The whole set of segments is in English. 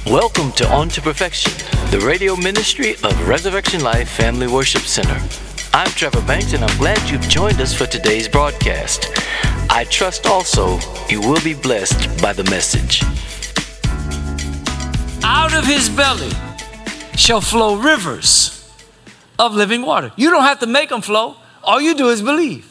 Welcome to On to Perfection, the radio ministry of Resurrection Life Family Worship Center. I'm Trevor Banks, and I'm glad you've joined us for today's broadcast. I trust also you will be blessed by the message. Out of his belly shall flow rivers of living water. You don't have to make them flow. All you do is believe.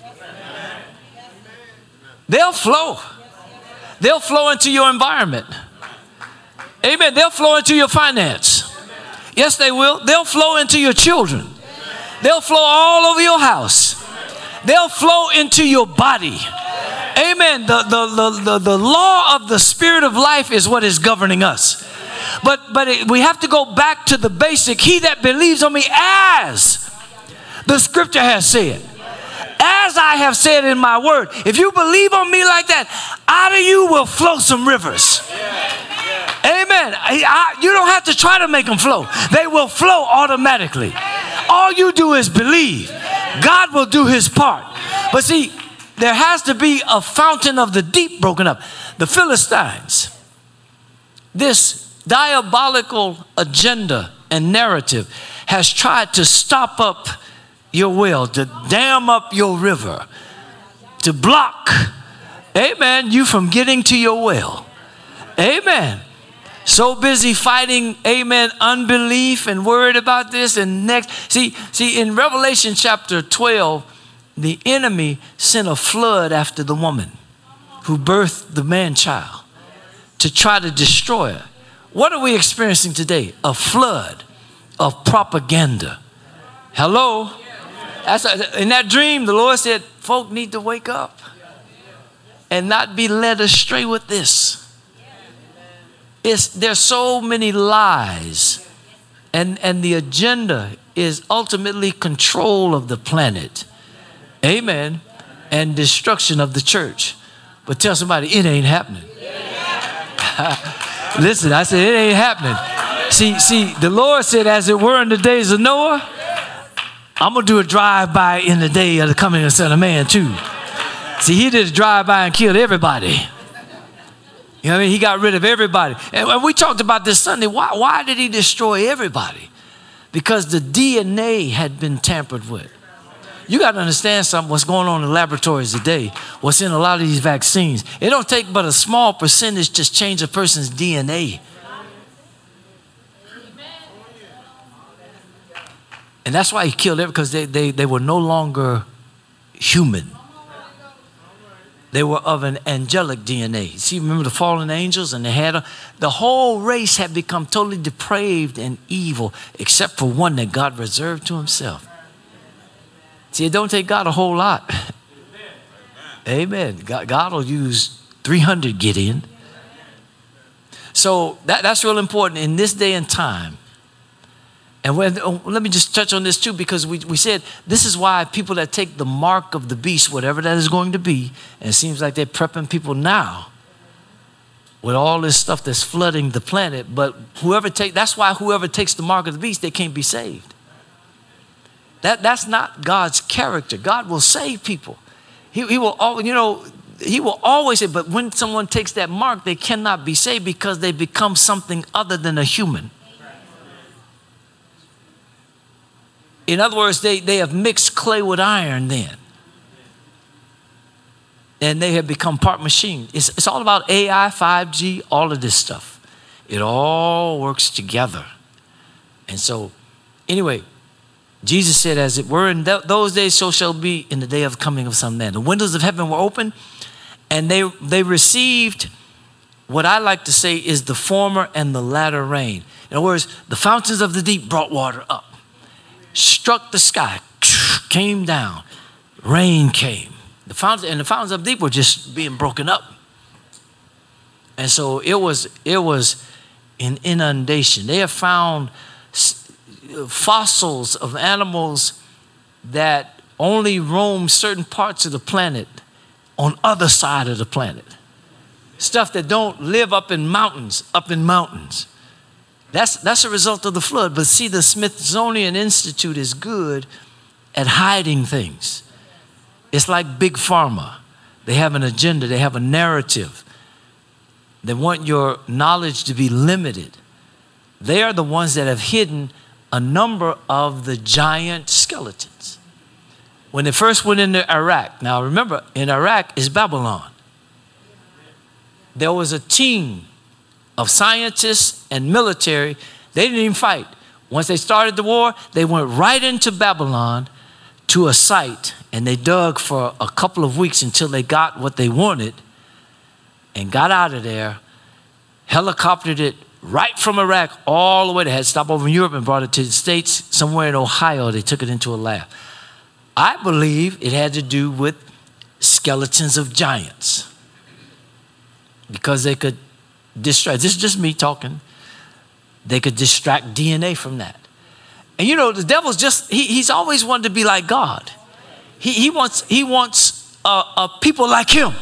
They'll flow. They'll flow into your environment. Amen. They'll flow into your finance. Yes, they will. They'll flow into your children. They'll flow all over your house. They'll flow into your body. Amen. The law of the spirit of life is what is governing us. But we have to go back to the basic. He that believes on me, as the scripture has said, as I have said in my word. If you believe on me like that, out of you will flow some rivers. Amen. You don't have to try to make them flow. They will flow automatically. All you do is believe. God will do his part. But see, there has to be a fountain of the deep broken up. The Philistines, this diabolical agenda and narrative has tried to stop up your well, to dam up your river, to block, amen, you from getting to your well. Amen. So busy fighting, amen, unbelief and worried about this and next. See, in Revelation chapter 12, the enemy sent a flood after the woman who birthed the man-child to try to destroy her. What are we experiencing today? A flood of propaganda. Hello? In that dream, the Lord said, folk need to wake up and not be led astray with this. There's so many lies, and the agenda is ultimately control of the planet. Amen. And destruction of the church. But tell somebody, it ain't happening. Listen, I said, it ain't happening. See, the Lord said, as it were in the days of Noah, I'm going to do a drive-by in the day of the coming of the Son of Man too. See, he did a drive-by and killed everybody. You know what I mean? He got rid of everybody. And we talked about this Sunday. Why did he destroy everybody? Because the DNA had been tampered with. You got to understand something, what's going on in laboratories today, what's in a lot of these vaccines. It don't take but a small percentage to change a person's DNA. And that's why he killed everyone, because they were no longer human. They were of an angelic DNA. See, remember the fallen angels, and the whole race had become totally depraved and evil, except for one that God reserved to himself. See, it don't take God a whole lot. Amen. God will use 300 Gideon. So that's real important in this day and time. And let me just touch on this too, because we said this is why people that take the mark of the beast, whatever that is going to be, and it seems like they're prepping people now with all this stuff that's flooding the planet. But that's why whoever takes the mark of the beast, they can't be saved. That's not God's character. God will save people. He will always say, but when someone takes that mark, they cannot be saved because they become something other than a human. In other words, they have mixed clay with iron then. And they have become part machine. It's all about AI, 5G, all of this stuff. It all works together. And so, anyway, Jesus said, as it were in those days, so shall be in the day of the coming of Son of Man. The windows of heaven were open, and they received what I like to say is the former and the latter rain. In other words, the fountains of the deep brought water up, struck the sky, came down, rain came. The fountains of the deep were just being broken up. And so it was an inundation. They have found fossils of animals that only roam certain parts of the planet on other side of the planet. Stuff that don't live up in mountains. That's a result of the flood. But see, the Smithsonian Institute is good at hiding things. It's like Big Pharma. They have an agenda. They have a narrative. They want your knowledge to be limited. they are the ones that have hidden a number of the giant skeletons. When they first went into Iraq, now remember, in Iraq is Babylon. There was a team of scientists and military. They didn't even fight. Once they started the war, they went right into Babylon to a site, and they dug for a couple of weeks until they got what they wanted and got out of there, helicoptered it right from Iraq all the way. They had stopped over in Europe and brought it to the States. Somewhere in Ohio, they took it into a lab. I believe it had to do with skeletons of giants because they could distract. This is just me talking. They could distract DNA from that. And you know, the devil's just, he's always wanted to be like God. He wants people like him.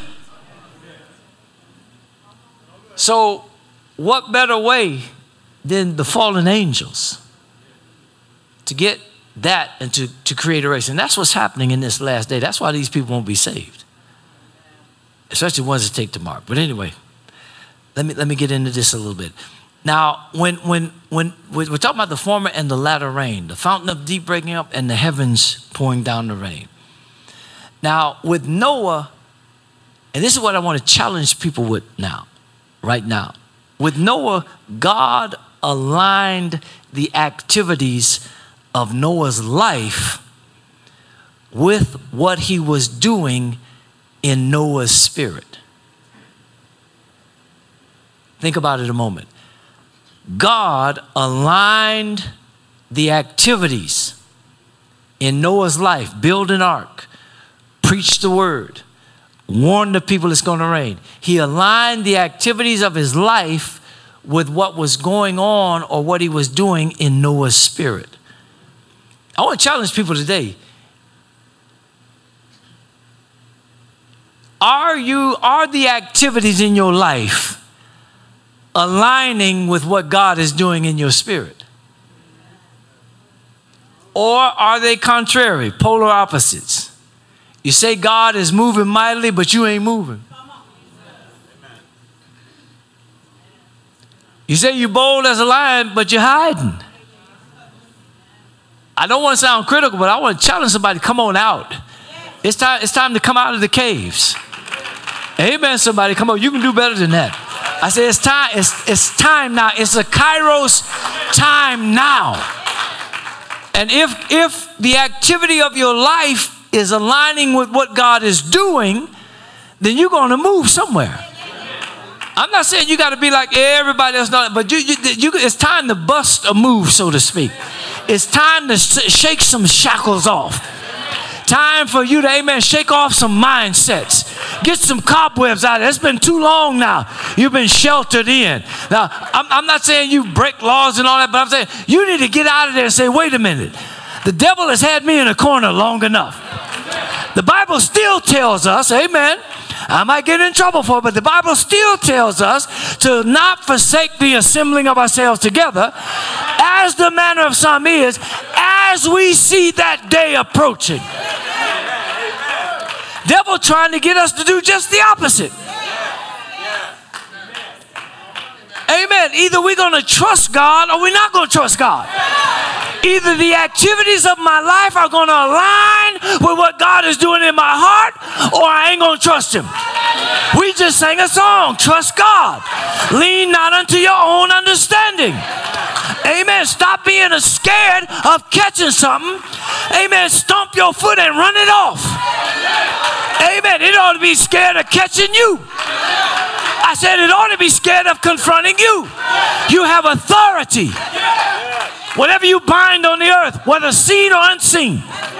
So what better way than the fallen angels to get that and to create a race? And that's what's happening in this last day. That's why these people won't be saved, especially ones that take the mark. But anyway, let me get into this a little bit. Now, when we're talking about the former and the latter rain, the fountain of deep breaking up and the heavens pouring down the rain. Now, with Noah, and this is what I want to challenge people with now, right now. With Noah, God aligned the activities of Noah's life with what he was doing in Noah's spirit. Think about it a moment. God aligned the activities in Noah's life, build an ark, preach the word, warn the people it's going to rain. He aligned the activities of his life with what was going on or what he was doing in Noah's spirit. I want to challenge people today. Are the activities in your life aligning with what God is doing in your spirit? Or are they contrary, polar opposites? You say God is moving mightily, but you ain't moving. You say you're bold as a lion, but you're hiding. I don't want to sound critical, but I want to challenge somebody, come on out. It's time to come out of the caves. Amen, somebody. Come on, you can do better than that. I say it's time. It's time now. It's a Kairos time now. And if the activity of your life is aligning with what God is doing, then you're going to move somewhere. I'm not saying you got to be like everybody else, but it's time to bust a move, so to speak. It's time to shake some shackles off. Time for you to, amen, shake off some mindsets. Get some cobwebs out of it. It's been too long now. You've been sheltered in. Now, I'm not saying you break laws and all that, but I'm saying you need to get out of there and say, wait a minute. The devil has had me in a corner long enough. The Bible still tells us, amen, I might get in trouble for it, but the Bible still tells us to not forsake the assembling of ourselves together, as the manner of some is, as we see that day approaching. Devil trying to get us to do just the opposite. Amen. Either we're going to trust God or we're not going to trust God. Either the activities of my life are going to align with what God is doing in my heart, or I ain't going to trust him. We just sang a song, trust God. Lean not unto your own understanding. Amen. Stop being scared of catching something. Amen. Stomp your foot and run it off. Amen. It ought to be scared of catching you. I said it ought to be scared of confronting you. You have authority. Whatever you bind on the earth, whether seen or unseen.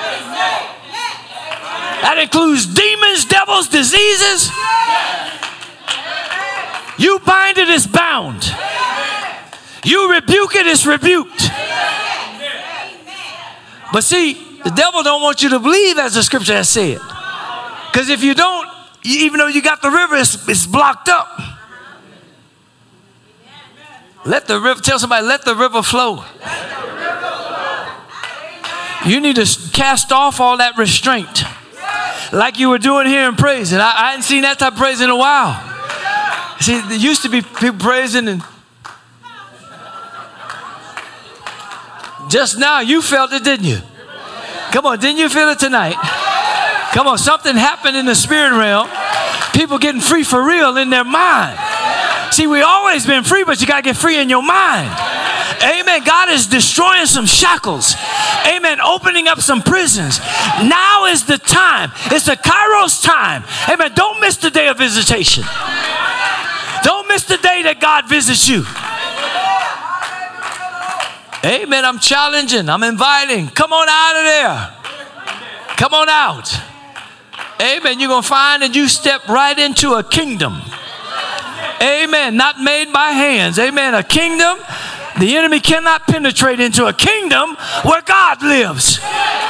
That includes demons, devils, diseases. You bind it, it's bound. You rebuke it, it's rebuked. But see, the devil don't want you to believe as the scripture has said. Because if you don't, even though you got the river, it's blocked up. Let the river, tell somebody, let the river flow. You need to cast off all that restraint. Like you were doing here in praise. And I hadn't seen that type of praise in a while. See, there used to be people praising and Just now you felt it, didn't you? Come on, didn't you feel it tonight? Come on, something happened in the spirit realm. People getting free for real in their mind. See, we always been free, but you got to get free in your mind. Amen. God is destroying some shackles. Amen. Opening up some prisons. Now is the time. It's the Kairos time. Amen. Don't miss the day of visitation. Don't miss the day that God visits you. Amen. I'm challenging. I'm inviting. Come on out of there. Come on out. Amen. You're going to find that you step right into a kingdom. Amen. Not made by hands. Amen. A kingdom. The enemy cannot penetrate into a kingdom where God lives.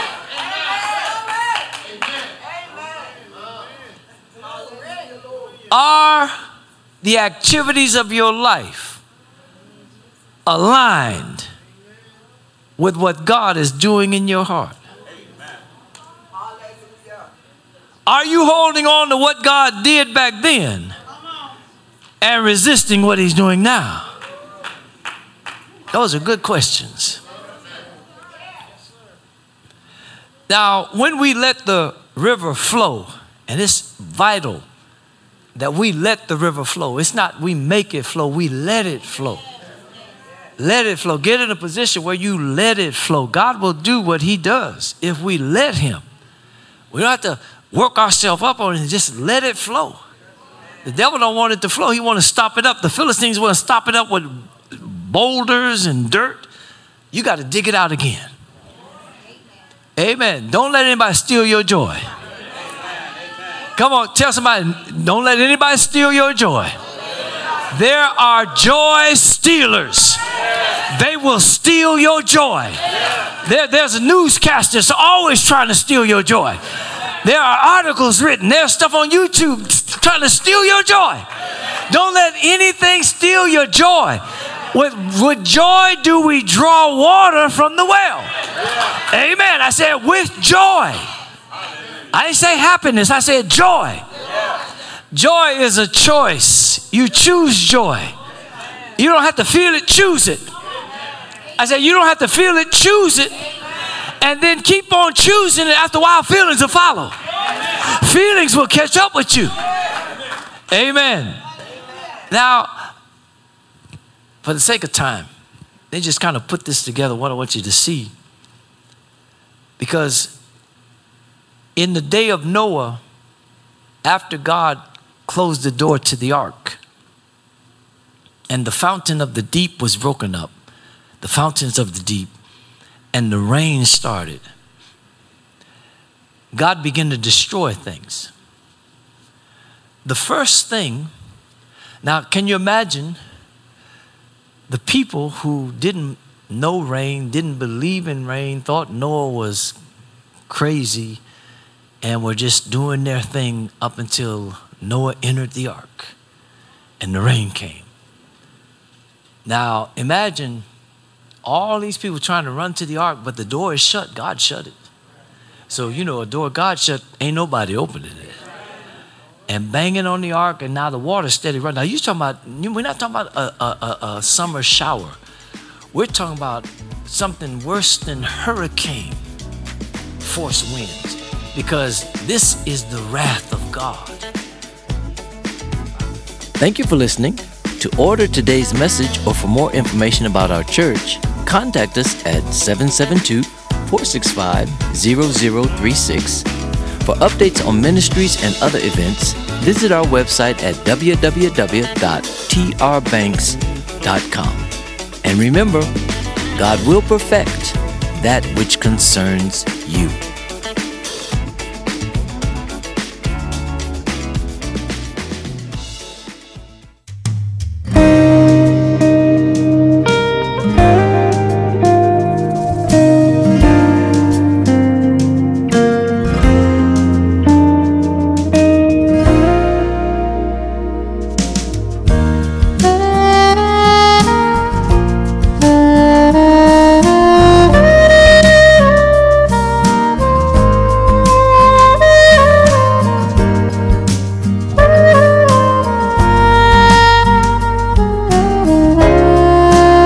Are the activities of your life aligned with what God is doing in your heart? Are you holding on to what God did back then and resisting what he's doing now? Those are good questions. Now, when we let the river flow, and it's vital that we let the river flow. It's not we make it flow, we let it flow. Let it flow. Get in a position where you let it flow. God will do what he does if we let him. We don't have to work ourselves up on it and just let it flow. The devil don't want it to flow. He want to stop it up. The Philistines want to stop it up with boulders and dirt. You got to dig it out again. Amen. Don't let anybody steal your joy. Come on, tell somebody, don't let anybody steal your joy. There are joy stealers. They will steal your joy. There's a newscaster that's always trying to steal your joy. There are articles written. There's stuff on YouTube trying to steal your joy. Don't let anything steal your joy. With joy do we draw water from the well. Amen. I said with joy. I didn't say happiness. I said joy. Joy is a choice. You choose joy. You don't have to feel it, choose it. I said you don't have to feel it, choose it. And then keep on choosing it. After a while, feelings will follow. Feelings will catch up with you. Amen. Now, for the sake of time, they just kind of put this together, what I want you to see. Because in the day of Noah, after God closed the door to the ark, and the fountain of the deep was broken up, the fountains of the deep, and the rain started, God began to destroy things. The first thing, now can you imagine the people who didn't know rain, didn't believe in rain, thought Noah was crazy, and were just doing their thing up until Noah entered the ark and the rain came. Now imagine all these people trying to run to the ark, but the door is shut. God shut it. So, you know, a door God shut, ain't nobody opening it. And banging on the ark, and now the water's steady running. Now you're talking about, we're not talking about a summer shower. We're talking about something worse than hurricane force winds, because this is the wrath of God. Thank you for listening. To order today's message or for more information about our church, contact us at 772-465-0036. For updates on ministries and other events, visit our website at www.trbanks.com. And remember, God will perfect that which concerns you.